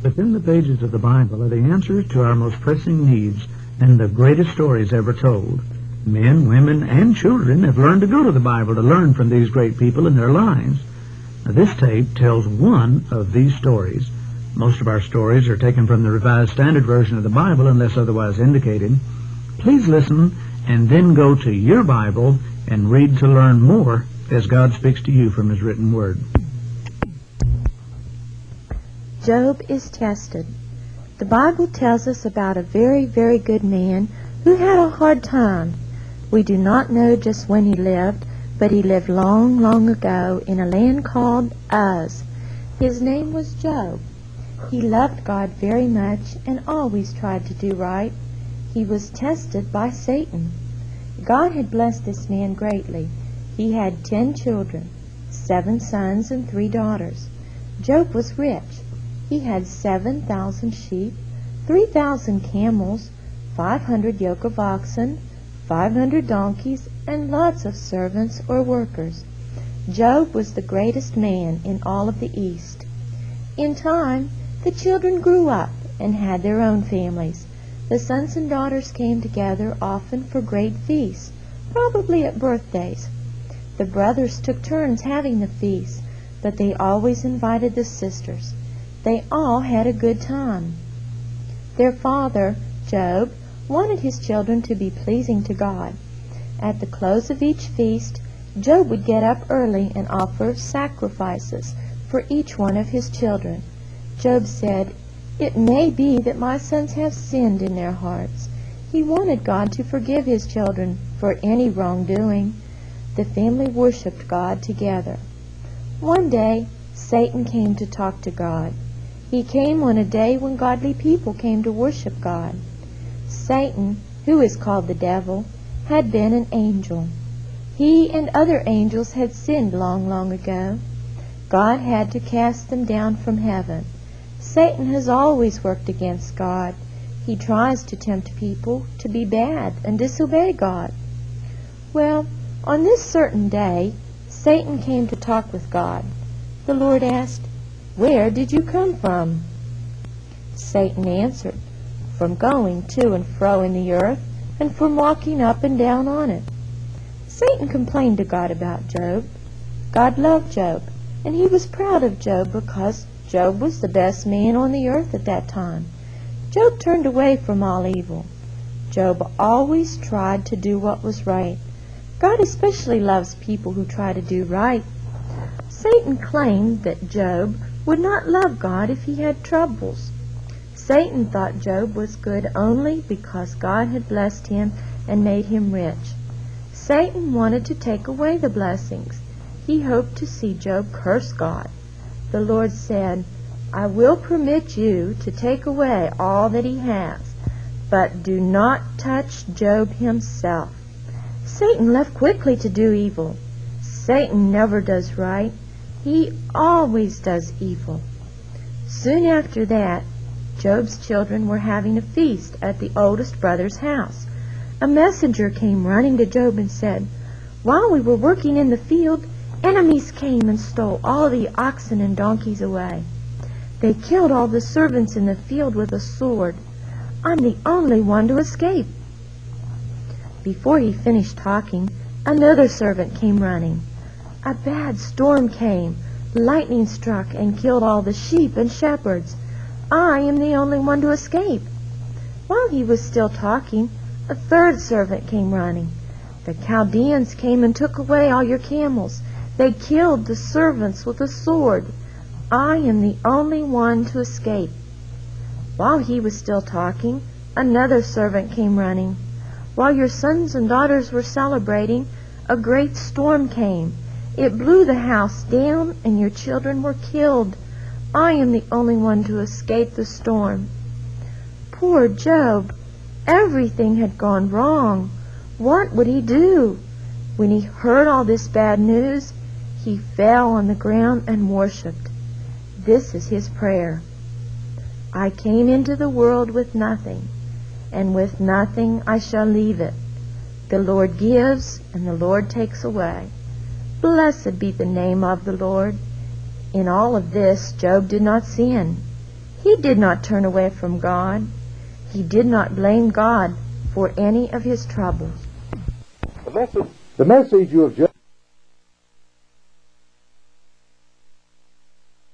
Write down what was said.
Within the pages of the Bible are the answers to our most pressing needs and the greatest stories ever told. Men, women, and children have learned to go to the Bible to learn from these great people in their lives. Now, this tape tells one of these stories. Most of our stories are taken from the Revised Standard Version of the Bible unless otherwise indicated. Please listen and then go to your Bible and read to learn more as God speaks to you from His written Word. Job is tested. The Bible tells us about a very, very good man who had a hard time. We do not know just when he lived, but he lived long, long ago in a land called Uz. His name was Job. He loved God very much and always tried to do right. He was tested by Satan. God had blessed this man greatly. He had 10 children, 7 sons and 3 daughters. Job was rich. He had 7,000 sheep, 3,000 camels, 500 yoke of oxen, 500 donkeys, and lots of servants or workers. Job was the greatest man in all of the East. In time, the children grew up and had their own families. The sons and daughters came together often for great feasts, probably at birthdays. The brothers took turns having the feasts, but they always invited the sisters. They all had a good time. Their father, Job, wanted his children to be pleasing to God. At the close of each feast, Job would get up early and offer sacrifices for each one of his children. Job said, "It may be that my sons have sinned in their hearts." He wanted God to forgive his children for any wrongdoing. The family worshipped God together. One day, Satan came to talk to God. He came on a day when godly people came to worship God. Satan, who is called the devil, had been an angel. He and other angels had sinned long, long ago. God had to cast them down from heaven. Satan has always worked against God. He tries to tempt people to be bad and disobey God. Well, on this certain day, Satan came to talk with God. The Lord asked, "Where did you come from?" Satan answered, "From going to and fro in the earth, and from walking up and down on it." Satan complained to God about Job. God loved Job, and he was proud of Job because Job was the best man on the earth at that time. Job turned away from all evil. Job always tried to do what was right. God especially loves people who try to do right. Satan claimed that Job would not love God if he had troubles. Satan thought Job was good only because God had blessed him and made him rich. Satan wanted to take away the blessings. He hoped to see Job curse God. The Lord said, "I will permit you to take away all that he has, but do not touch Job himself." Satan left quickly to do evil. Satan never does right. He always does evil. Soon after that, Job's children were having a feast at the oldest brother's house. A messenger came running to Job and said, "While we were working in the field, enemies came and stole all the oxen and donkeys away. They killed all the servants in the field with a sword. I'm the only one to escape." Before he finished talking, another servant came running. A bad storm came. Lightning struck and killed all the sheep and shepherds. I am the only one to escape. While he was still talking, a third servant came running. "The Chaldeans came and took away all your camels. They killed the servants with a sword. I am the only one to escape." While he was still talking, another servant came running. "While your sons and daughters were celebrating, a great storm came. It blew the house down and your children were killed. I am the only one to escape the storm." Poor Job! Everything had gone wrong. What would he do? When he heard all this bad news, he fell on the ground and worshipped. This is his prayer: "I came into the world with nothing, and with nothing I shall leave it. The Lord gives, and the Lord takes away. Blessed be the name of the Lord." In all of this, Job did not sin. He did not turn away from God. He did not blame God for any of his troubles. The message you have just